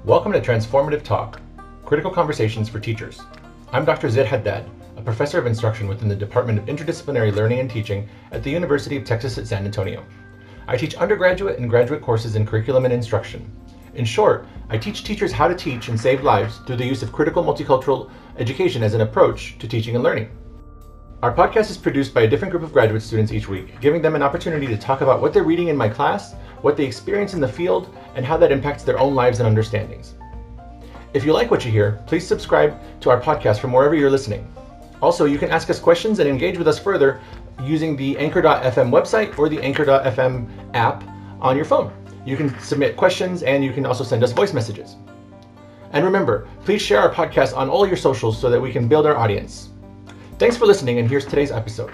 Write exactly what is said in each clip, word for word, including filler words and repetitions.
Welcome to Transformative Talk, Critical Conversations for Teachers. I'm Doctor Zaid Haddad, a professor of instruction within the Department of Interdisciplinary Learning and Teaching at the University of Texas at San Antonio. I teach undergraduate and graduate courses in curriculum and instruction. In short, I teach teachers how to teach and save lives through the use of critical multicultural education as an approach to teaching and learning. Our podcast is produced by a different group of graduate students each week, giving them an opportunity to talk about what they're reading in my class, what they experience in the field, and how that impacts their own lives and understandings. If you like what you hear, please subscribe to our podcast from wherever you're listening. Also, you can ask us questions and engage with us further using the Anchor dot f m website or the Anchor dot f m app on your phone. You can submit questions and you can also send us voice messages. And remember, please share our podcast on all your socials so that we can build our audience. Thanks for listening, and here's today's episode.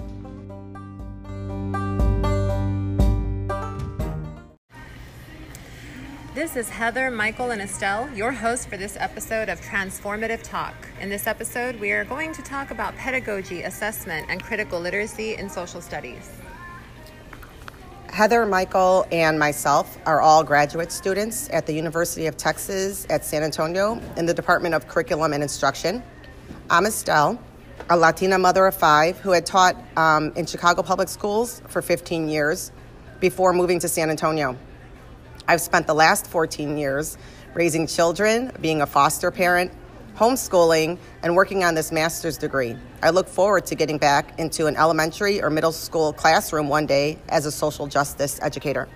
This is Heather, Michael, and Estelle, your hosts for this episode of Transformative Talk. In this episode, we are going to talk about pedagogy, assessment, and critical literacy in social studies. Heather, Michael, and myself are all graduate students at the University of Texas at San Antonio in the Department of Curriculum and Instruction. I'm Estelle, a Latina mother of five who had taught um, in Chicago Public Schools for fifteen years before moving to San Antonio. I've spent the last fourteen years raising children, being a foster parent, homeschooling, and working on this master's degree. I look forward to getting back into an elementary or middle school classroom one day as a social justice educator.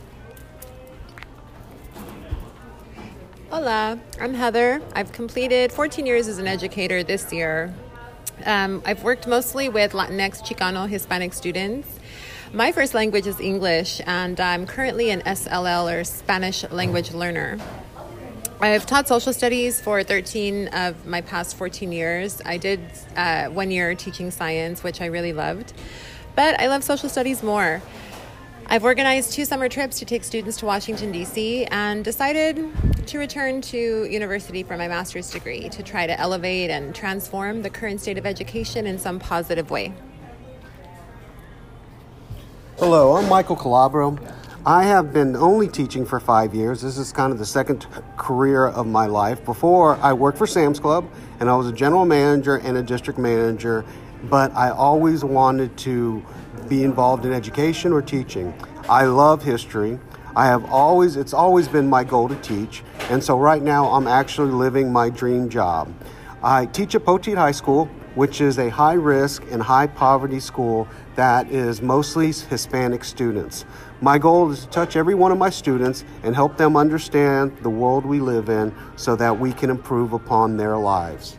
Hola, I'm Heather. I've completed fourteen years as an educator this year. Um, I've worked mostly with Latinx, Chicano, Hispanic students. My first language is English, and I'm currently an S L L, or Spanish language learner. I've taught social studies for thirteen of my past fourteen years. I did uh, one year teaching science, which I really loved, but I love social studies more. I've organized two summer trips to take students to Washington, D C, and decided to return to university for my master's degree to try to elevate and transform the current state of education in some positive way. Hello, I'm Michael Calabro. I have been only teaching for five years. This is kind of the second career of my life. Before, I worked for Sam's Club, and I was a general manager and a district manager, but I always wanted to be involved in education or teaching. I love history. I have always, it's always been my goal to teach, and so right now I'm actually living my dream job. I teach at Poteet High School, which is a high-risk and high-poverty school that is mostly Hispanic students. My goal is to touch every one of my students and help them understand the world we live in so that we can improve upon their lives.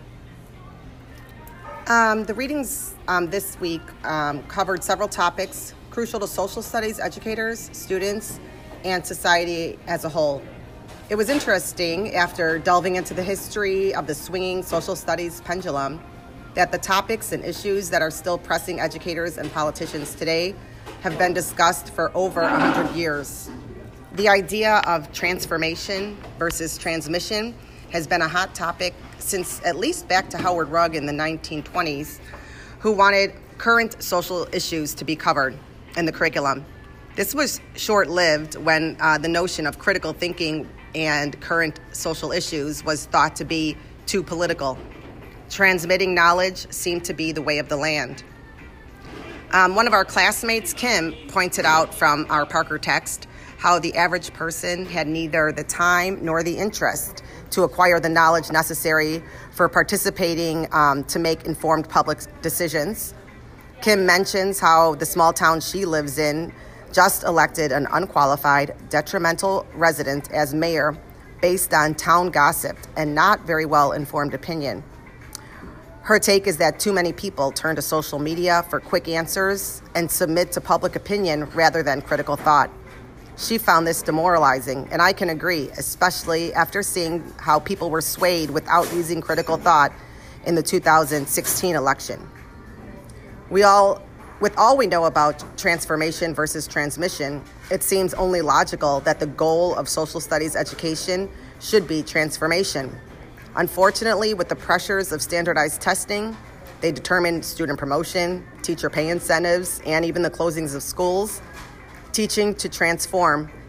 Um, the readings um, this week um, covered several topics crucial to social studies educators, students, and society as a whole. It was interesting, after delving into the history of the swinging social studies pendulum, that the topics and issues that are still pressing educators and politicians today have been discussed for over one hundred years. The idea of transformation versus transmission has been a hot topic since at least back to Howard Rugg in the nineteen twenties, who wanted current social issues to be covered in the curriculum. This was short-lived when uh, the notion of critical thinking and current social issues was thought to be too political. Transmitting knowledge seemed to be the way of the land. Um, one of our classmates, Kim, pointed out from our Parker text how the average person had neither the time nor the interest to acquire the knowledge necessary for participating um, to make informed public decisions. Kim mentions how the small town she lives in just elected an unqualified, detrimental resident as mayor based on town gossip and not very well-informed opinion. Her take is that too many people turn to social media for quick answers and submit to public opinion rather than critical thought. She found this demoralizing, and I can agree, especially after seeing how people were swayed without using critical thought in the two thousand sixteen election. We all, with all we know about transformation versus transmission, it seems only logical that the goal of social studies education should be transformation. Unfortunately, with the pressures of standardized testing, they determine student promotion, teacher pay incentives, and even the closings of schools. Teaching to transform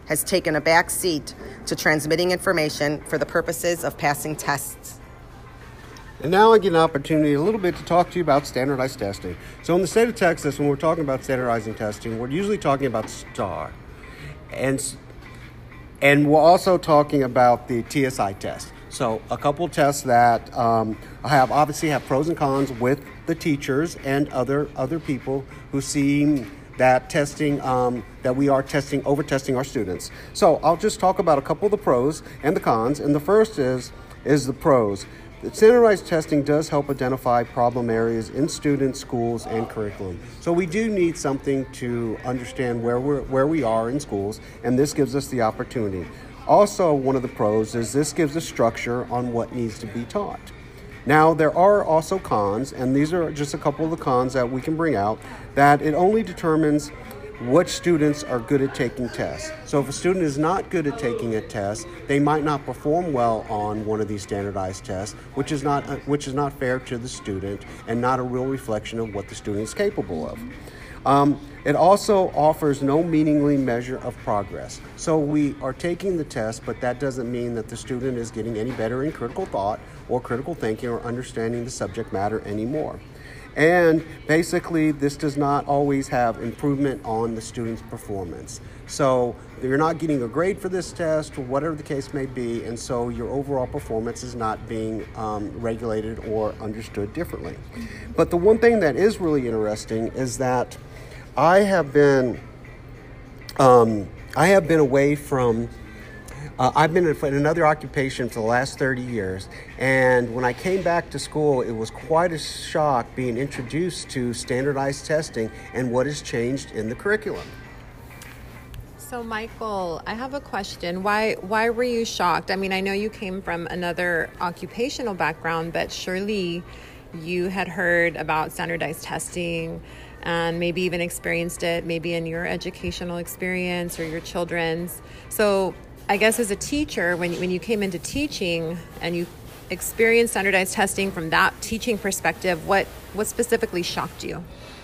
has taken a back seat to transmitting information for the purposes of passing tests. And now I get an opportunity a little bit to talk to you about standardized testing. So in the state of Texas, when we're talking about standardizing testing, we're usually talking about STAR. And, and we're also talking about the T S I test. So a couple tests that um, have obviously have pros and cons with the teachers and other other people who see that testing, um, that we are testing, over-testing our students. So I'll just talk about a couple of the pros and the cons. And the first is, is the pros. The standardized testing does help identify problem areas in students, schools, and curriculum. So we do need something to understand where we're, where we are in schools, and this gives us the opportunity. Also, one of the pros is this gives a structure on what needs to be taught. Now, there are also cons, and these are just a couple of the cons that we can bring out, that it only determines which students are good at taking tests. So if a student is not good at taking a test, they might not perform well on one of these standardized tests, which is not, which is not fair to the student and not a real reflection of what the student is capable of. Um, it also offers no meaningful measure of progress. So we are taking the test, but that doesn't mean that the student is getting any better in critical thought or critical thinking or understanding the subject matter anymore. And basically, this does not always have improvement on the student's performance. So you're not getting a grade for this test, or whatever the case may be, and so your overall performance is not being um, regulated or understood differently. But the one thing that is really interesting is that I have been, um, I have been away from, uh, I've been in another occupation for the last thirty years, and when I came back to school, it was quite a shock being introduced to standardized testing and what has changed in the curriculum. So, Michael, I have a question. Why why were you shocked? I mean, I know you came from another occupational background, but surely you had heard about standardized testing and maybe even experienced it maybe in your educational experience or your children's. So I guess as a teacher, when, when you came into teaching and you experienced standardized testing from that teaching perspective, what, what specifically shocked you?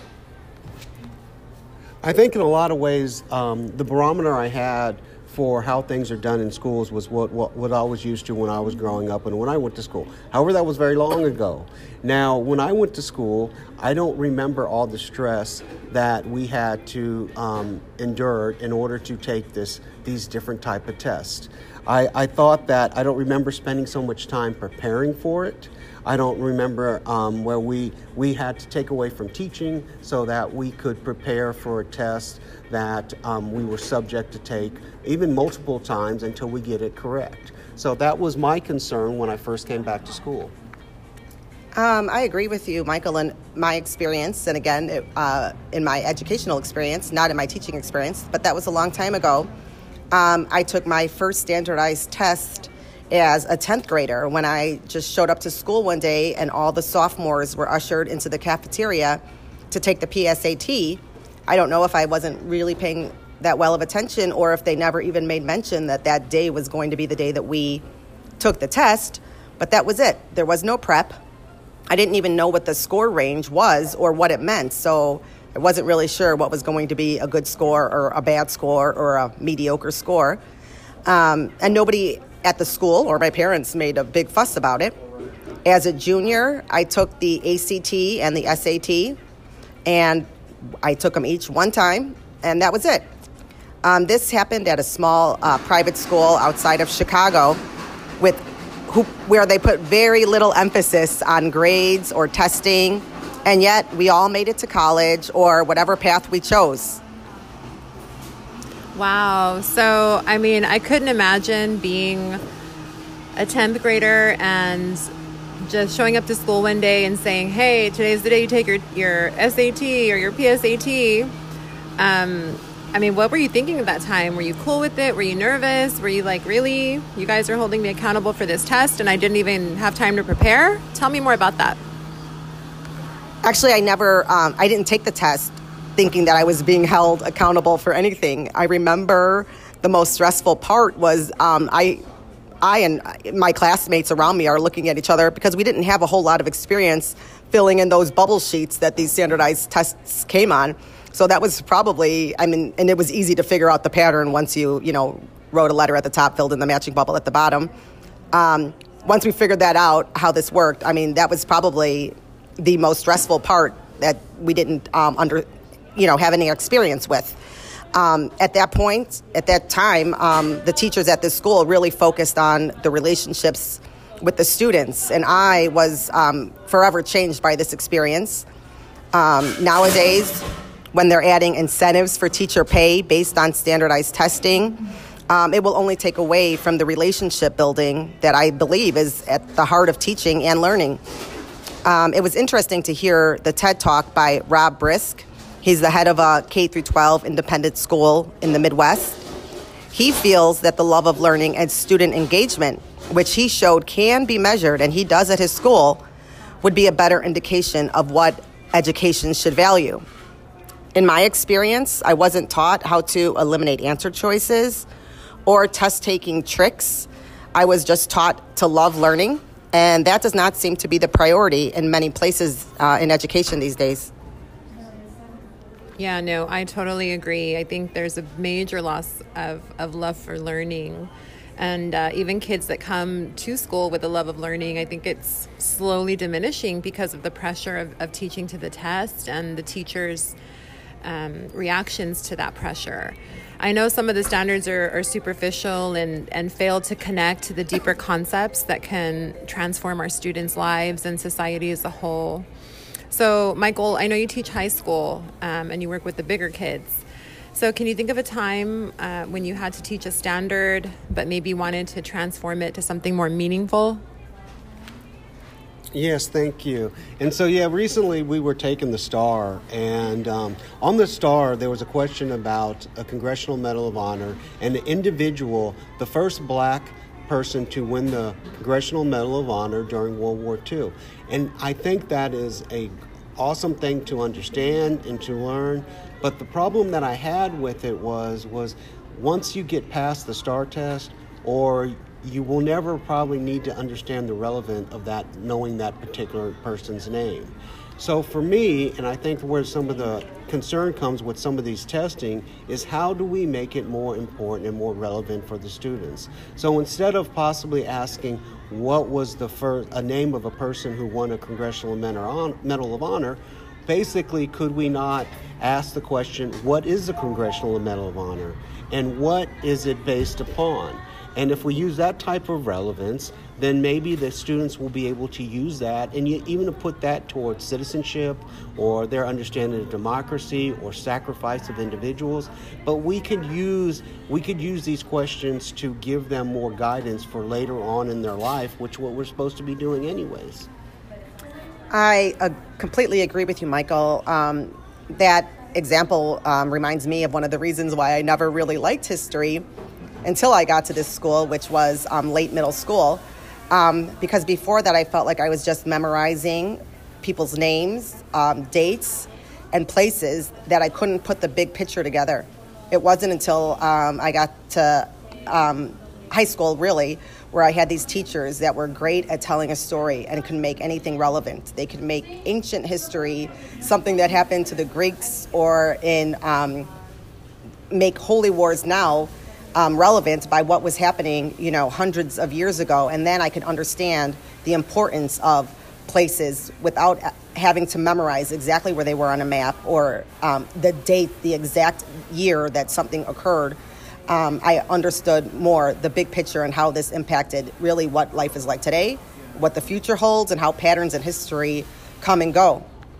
I think in a lot of ways, um, the barometer I had for how things are done in schools was what, what, what I was used to when I was growing up and when I went to school. However, that was very long ago. Now, when I went to school, I don't remember all the stress that we had to um, endure in order to take this these different type of tests. I, I thought that I don't remember spending so much time preparing for it. I don't remember um, where we, we had to take away from teaching so that we could prepare for a test that um, we were subject to take even multiple times until we get it correct. So that was my concern when I first came back to school. Um, I agree with you, Michael, in my experience, and again, it, uh, in my educational experience, not in my teaching experience, but that was a long time ago. Um, I took my first standardized test as a tenth grader when I just showed up to school one day and all the sophomores were ushered into the cafeteria to take the P S A T. I don't know if I wasn't really paying that well of attention or if they never even made mention that that day was going to be the day that we took the test, but that was it. There was no prep. I didn't even know what the score range was or what it meant, so I wasn't really sure what was going to be a good score or a bad score or a mediocre score. Um, and nobody at the school or my parents made a big fuss about it. As a junior, I took the A C T and the S A T, and I took them each one time, and that was it. Um, this happened at a small uh, private school outside of Chicago with who, where they put very little emphasis on grades or testing, and yet we all made it to college or whatever path we chose. Wow. So, I mean, I couldn't imagine being a tenth grader and just showing up to school one day and saying, hey, today's the day you take your, your S A T or your P S A T. Um, I mean, what were you thinking at that time? Were you cool with it? Were you nervous? Were you like, really? You guys are holding me accountable for this test and I didn't even have time to prepare? Tell me more about that. Actually, I never, um, I didn't take the test thinking that I was being held accountable for anything. I remember the most stressful part was um, I I and my classmates around me are looking at each other because we didn't have a whole lot of experience filling in those bubble sheets that these standardized tests came on. So that was probably, I mean, and it was easy to figure out the pattern once you, you know, wrote a letter at the top, filled in the matching bubble at the bottom. Um, once we figured that out, how this worked, I mean, that was probably the most stressful part that we didn't um, under, you know, have any experience with. Um, at that point, at that time, um, the teachers at this school really focused on the relationships with the students, and I was um, forever changed by this experience. Um, nowadays, when they're adding incentives for teacher pay based on standardized testing, um, it will only take away from the relationship building that I believe is at the heart of teaching and learning. Um, it was interesting to hear the TED Talk by Rob Brisk. He's the head of a K through twelve independent school in the Midwest. He feels that the love of learning and student engagement, which he showed can be measured, and he does at his school, would be a better indication of what education should value. In my experience, I wasn't taught how to eliminate answer choices or test-taking tricks. I was just taught to love learning, and that does not seem to be the priority in many places uh, in education these days. Yeah, no, I totally agree. I think there's a major loss of, of love for learning. And uh, even kids that come to school with a love of learning, I think it's slowly diminishing because of the pressure of, of teaching to the test and the teachers' um, reactions to that pressure. I know some of the standards are, are superficial and, and fail to connect to the deeper concepts that can transform our students' lives and society as a whole. So, Michael, I know you teach high school um, and you work with the bigger kids. So can you think of a time uh, when you had to teach a standard but maybe wanted to transform it to something more meaningful? Yes, thank you. And so, yeah, recently we were taking the STAR, and um, on the STAR there was a question about a Congressional Medal of Honor, and the individual, the first black person to win the Congressional Medal of Honor during World War Two. And I think that is a awesome thing to understand and to learn. But the problem that I had with it was, was once you get past the STAR test, or you will never probably need to understand the relevance of that, knowing that particular person's name. So for me, and I think where some of the concern comes with some of these testing, is how do we make it more important and more relevant for the students? So instead of possibly asking what was the first, a name of a person who won a Congressional Medal of Honor, basically could we not ask the question, what is the Congressional Medal of Honor and what is it based upon? And if we use that type of relevance, then maybe the students will be able to use that and even to put that towards citizenship or their understanding of democracy or sacrifice of individuals. But we could use we could use these questions to give them more guidance for later on in their life, which is what we're supposed to be doing anyways. I uh, completely agree with you, Michael. Um, that example um, reminds me of one of the reasons why I never really liked history until I got to this school, which was um, late middle school. Um, because before that, I felt like I was just memorizing people's names, um, dates, and places that I couldn't put the big picture together. It wasn't until um, I got to um, high school, really, where I had these teachers that were great at telling a story and could make anything relevant. They could make ancient history something that happened to the Greeks, or in um, make holy wars now Um, relevant by what was happening, you know, hundreds of years ago. And then I could understand the importance of places without having to memorize exactly where they were on a map or um, the date, the exact year that something occurred. Um, I understood more the big picture and how this impacted really what life is like today, what the future holds, and how patterns in history come and go.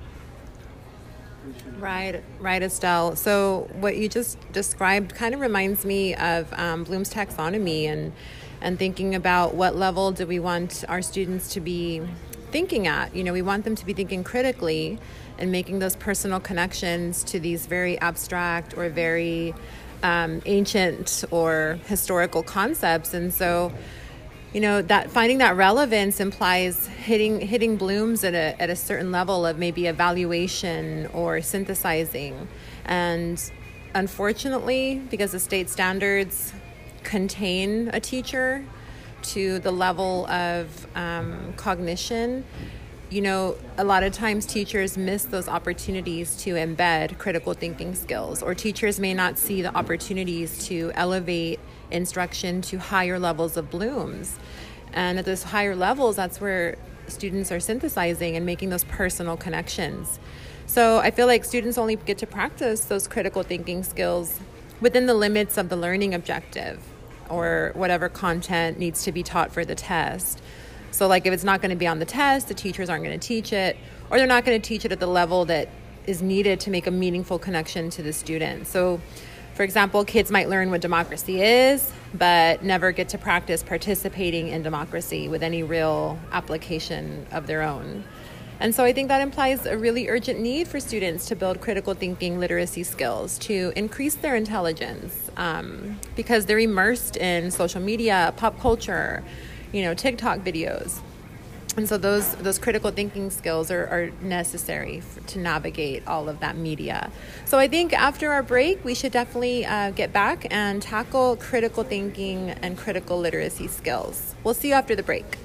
Right, right, Estelle. So what you just described kind of reminds me of um, Bloom's taxonomy and and thinking about what level do we want our students to be thinking at. You know, we want them to be thinking critically and making those personal connections to these very abstract or very um, ancient or historical concepts. And so, you know, that finding that relevance implies hitting hitting Bloom's at a at a certain level of maybe evaluation or synthesizing. And unfortunately, because the state standards contain a teacher to the level of um, cognition, you know, a lot of times teachers miss those opportunities to embed critical thinking skills, or teachers may not see the opportunities to elevate instruction to higher levels of blooms. And at those higher levels, that's where students are synthesizing and making those personal connections. So I feel like students only get to practice those critical thinking skills within the limits of the learning objective or whatever content needs to be taught for the test. So like if it's not going to be on the test, the teachers aren't going to teach it, or they're not going to teach it at the level that is needed to make a meaningful connection to the student. So for example, kids might learn what democracy is, but never get to practice participating in democracy with any real application of their own. And so I think that implies a really urgent need for students to build critical thinking literacy skills to increase their intelligence, um, because they're immersed in social media, pop culture, you know, TikTok videos. And so those those critical thinking skills are, are necessary for, to navigate all of that media. So I think after our break, we should definitely uh, get back and tackle critical thinking and critical literacy skills. We'll see you after the break.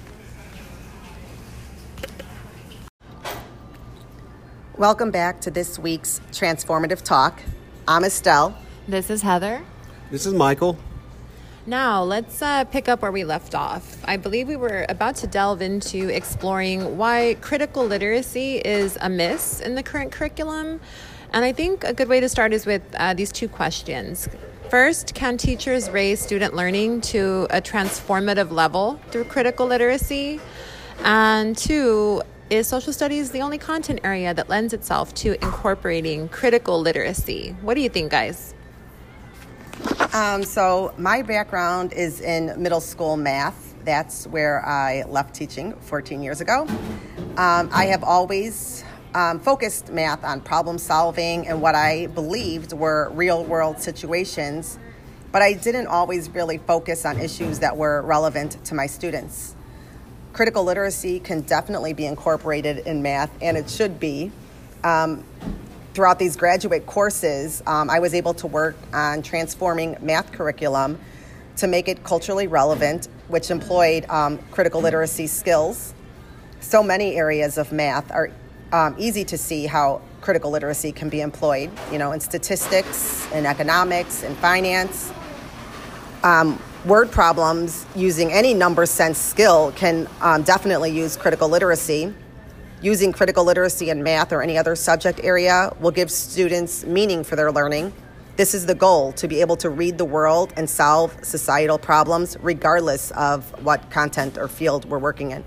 Welcome back to this week's Transformative Talk. I'm Estelle. This is Heather. This is Michael. Now, let's uh, pick up where we left off. I believe we were about to delve into exploring why critical literacy is amiss in the current curriculum. And I think a good way to start is with uh, these two questions. First, can teachers raise student learning to a transformative level through critical literacy? And two, is social studies the only content area that lends itself to incorporating critical literacy? What do you think, guys? Um, so my background is in middle school math. That's where I left teaching fourteen years ago. Um, I have always um, focused math on problem solving and what I believed were real world situations, but I didn't always really focus on issues that were relevant to my students. Critical literacy can definitely be incorporated in math, and it should be. Um, Throughout these graduate courses, um, I was able to work on transforming math curriculum to make it culturally relevant, which employed um, critical literacy skills. So many areas of math are um, easy to see how critical literacy can be employed, you know, in statistics, in economics, in finance. Um, word problems using any number sense skill can um, definitely use critical literacy. Using critical literacy in math or any other subject area will give students meaning for their learning. This is the goal, to be able to read the world and solve societal problems regardless of what content or field we're working in.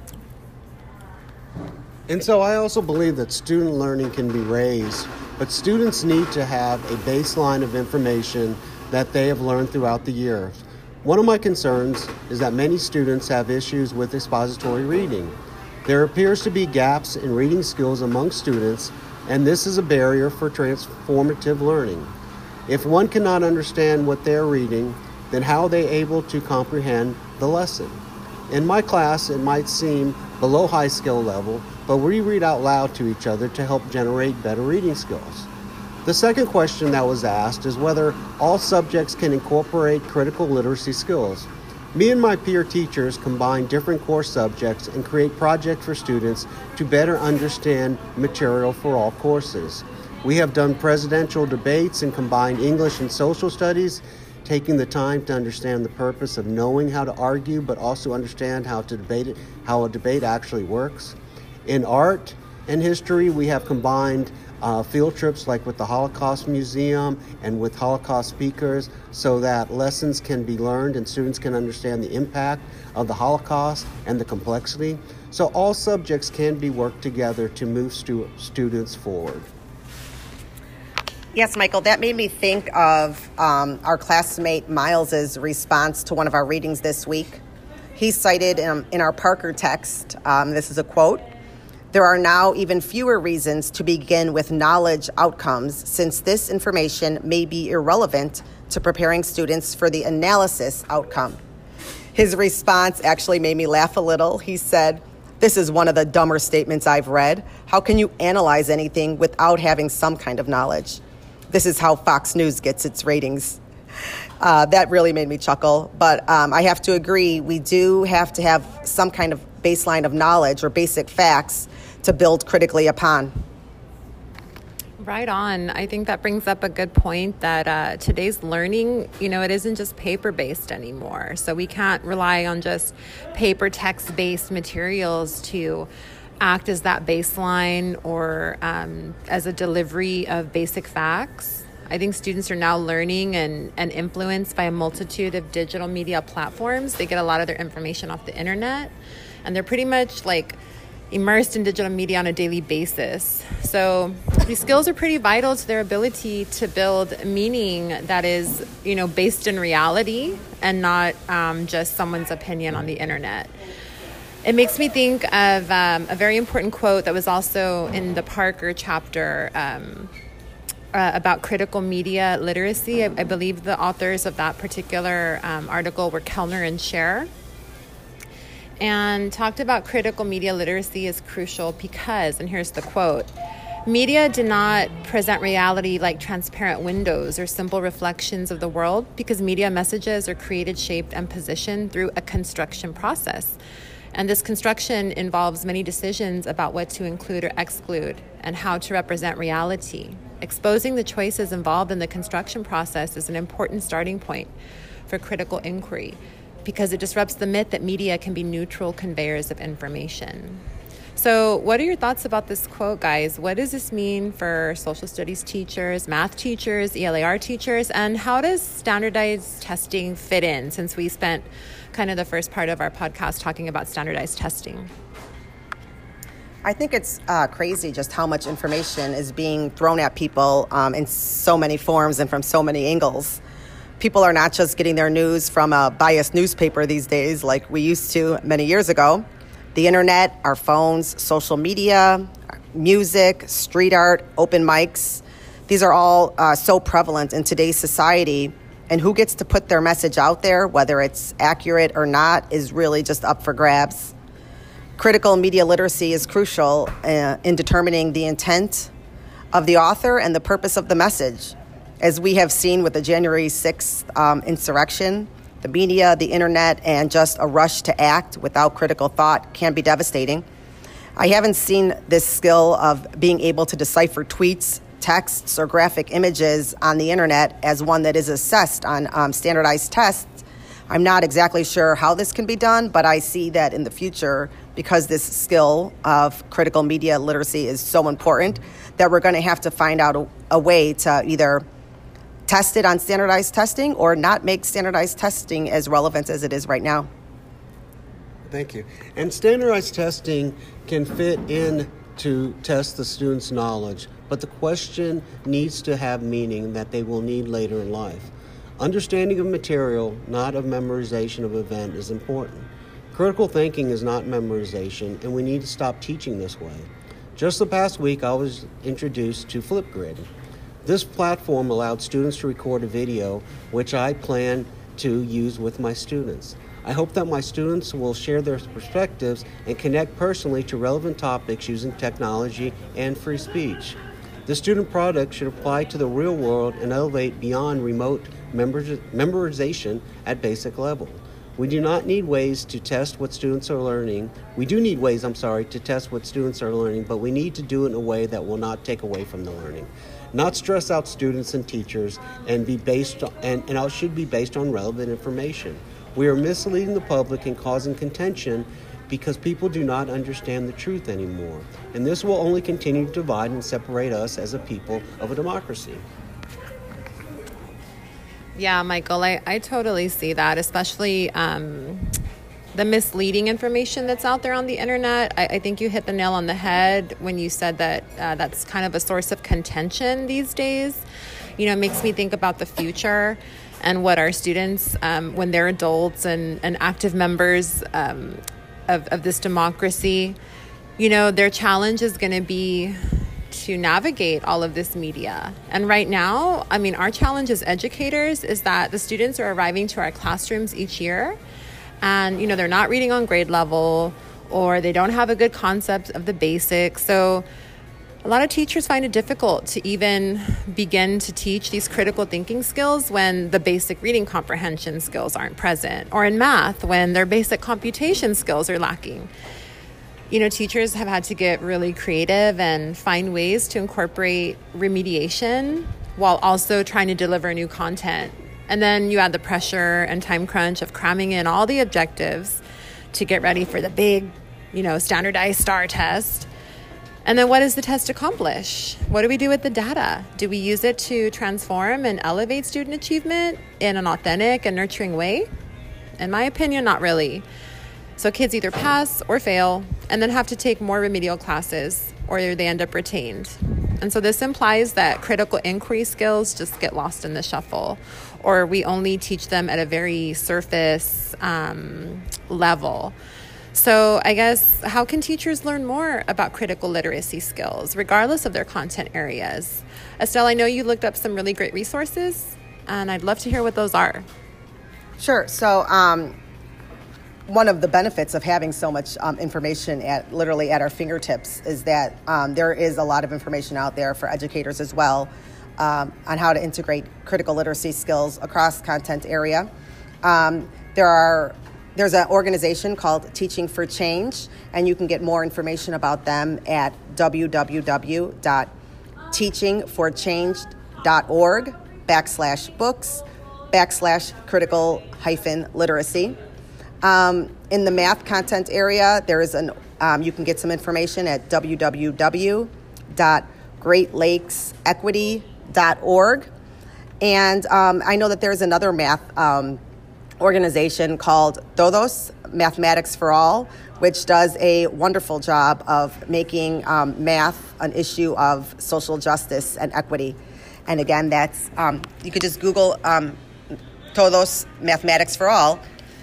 And so I also believe that student learning can be raised, but students need to have a baseline of information that they have learned throughout the year. One of my concerns is that many students have issues with expository reading. There appears to be gaps in reading skills among students, and this is a barrier for transformative learning. If one cannot understand what they're reading, then how are they able to comprehend the lesson? In my class, it might seem below high skill level, but we read out loud to each other to help generate better reading skills. The second question that was asked is whether all subjects can incorporate critical literacy skills. Me and my peer teachers combine different core subjects and create projects for students to better understand material for all courses. We have done presidential debates and combined English and social studies, taking the time to understand the purpose of knowing how to argue, but also understand how to debate it, how a debate actually works. In art and history, we have combined Uh, field trips like with the Holocaust Museum and with Holocaust speakers so that lessons can be learned and students can understand the impact of the Holocaust and the complexity. So all subjects can be worked together to move stu- students forward. Yes, Michael, that made me think of um, our classmate Miles's response to one of our readings this week. He cited um, in our Parker text, um, this is a quote, "There are now even fewer reasons to begin with knowledge outcomes, since this information may be irrelevant to preparing students for the analysis outcome." His response actually made me laugh a little. He said, "This is one of the dumber statements I've read. How can you analyze anything without having some kind of knowledge? This is how Fox News gets its ratings." Uh, that really made me chuckle. But um, I have to agree, we do have to have some kind of baseline of knowledge or basic facts to build critically upon. Right on. I think that brings up a good point that uh, today's learning, you know, it isn't just paper-based anymore. So we can't rely on just paper text-based materials to act as that baseline or um, as a delivery of basic facts. I think students are now learning and, and influenced by a multitude of digital media platforms. They get a lot of their information off the internet, and they're pretty much like immersed in digital media on a daily basis. So these skills are pretty vital to their ability to build meaning that is, you know, based in reality and not um, just someone's opinion on the internet. It makes me think of um, a very important quote that was also in the Parker chapter um, uh, about critical media literacy. I, I believe the authors of that particular um, article were Kellner and Scher, and talked about critical media literacy is crucial because, and here's the quote, media do not present reality like transparent windows or simple reflections of the world because media messages are created, shaped, and positioned through a construction process. And this construction involves many decisions about what to include or exclude and how to represent reality. Exposing the choices involved in the construction process is an important starting point for critical inquiry, because it disrupts the myth that media can be neutral conveyors of information. So what are your thoughts about this quote, guys? What does this mean for social studies teachers, math teachers, E L A R teachers, and how does standardized testing fit in, since we spent kind of the first part of our podcast talking about standardized testing? I think it's uh, crazy just how much information is being thrown at people um, in so many forms and from so many angles. People are not just getting their news from a biased newspaper these days like we used to many years ago. The internet, our phones, social media, music, street art, open mics, these are all uh, so prevalent in today's society. And who gets to put their message out there, whether it's accurate or not, is really just up for grabs. Critical media literacy is crucial uh, in determining the intent of the author and the purpose of the message. As we have seen with the January sixth um, insurrection, the media, the internet, and just a rush to act without critical thought can be devastating. I haven't seen this skill of being able to decipher tweets, texts, or graphic images on the internet as one that is assessed on um, standardized tests. I'm not exactly sure how this can be done, but I see that in the future, because this skill of critical media literacy is so important, that we're going to have to find out a, a way to either test it on standardized testing or not make standardized testing as relevant as it is right now. Thank you. And standardized testing can fit in to test the student's knowledge, but the question needs to have meaning that they will need later in life. Understanding of material, not of memorization of event, is important. Critical thinking is not memorization, and we need to stop teaching this way. Just the past week, I was introduced to Flipgrid. This platform allowed students to record a video, which I plan to use with my students. I hope that my students will share their perspectives and connect personally to relevant topics using technology and free speech. The student product should apply to the real world and elevate beyond remote memorization at basic level. We do not need ways to test what students are learning. We do need ways, I'm sorry, to test what students are learning, but we need to do it in a way that will not take away from the learning. Not stress out students and teachers, and be based on, and, and it should be based on relevant information. We are misleading the public and causing contention because people do not understand the truth anymore. And this will only continue to divide and separate us as a people of a democracy. Yeah, Michael, I, I totally see that, especially um, the misleading information that's out there on the internet. I, I think you hit the nail on the head when you said that uh, that's kind of a source of contention these days. You know, it makes me think about the future and what our students, um, when they're adults and, and active members um, of, of this democracy, you know, their challenge is going to be to navigate all of this media. And right now, I mean, our challenge as educators is that the students are arriving to our classrooms each year and, you know, they're not reading on grade level, or they don't have a good concept of the basics. So, A lot of teachers find it difficult to even begin to teach these critical thinking skills when the basic reading comprehension skills aren't present, or in math when their basic computation skills are lacking. You know, teachers have had to get really creative and find ways to incorporate remediation while also trying to deliver new content. And then you add the pressure and time crunch of cramming in all the objectives to get ready for the big, you know, standardized STAR test. And then what does the test accomplish? What do we do with the data? Do we use it to transform and elevate student achievement in an authentic and nurturing way? In my opinion, not really. So kids either pass or fail and then have to take more remedial classes, or they end up retained. And so this implies that critical inquiry skills just get lost in the shuffle, or we only teach them at a very surface um, level. So I guess, how can teachers learn more about critical literacy skills, regardless of their content areas? Estelle, I know you looked up some really great resources, and I'd love to hear what those are. Sure. So um, one of the benefits of having so much um, information at literally at our fingertips is that um, there is a lot of information out there for educators as well um, on how to integrate critical literacy skills across content area. Um, there are There's an organization called Teaching for Change, and you can get more information about them at www.teachingforchange.org backslash books backslash critical hyphen literacy. Um, in the math content area, there is an um, you can get some information at www dot great lakes equity dot org. And um, I know that there's another math um, organization called Todos, Mathematics for All, which does a wonderful job of making um, math an issue of social justice and equity. And again, that's um, you could just Google um, Todos, Mathematics for All,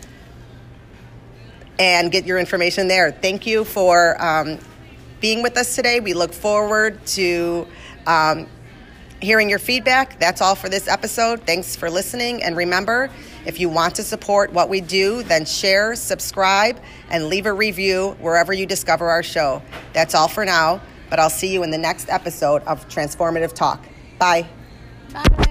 and get your information there. Thank you for um, being with us today. We look forward to um, hearing your feedback. That's all for this episode. Thanks for listening. And remember, if you want to support what we do, then share, subscribe, and leave a review wherever you discover our show. That's all for now, but I'll see you in the next episode of Transformative Talk. Bye. Bye.